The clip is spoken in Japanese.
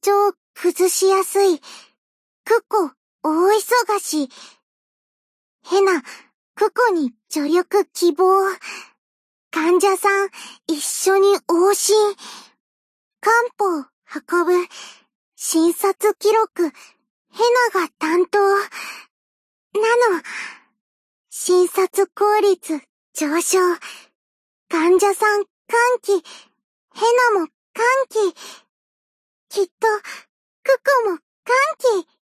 調崩しやすい。クコ、大忙し。ヘナ、クコに助力希望。患者さん、一緒に往診。漢方運ぶ。診察記録、ヘナが担当。なの。診察効率上昇。患者さん歓喜。ヘナも歓喜。きっと、クコも歓喜。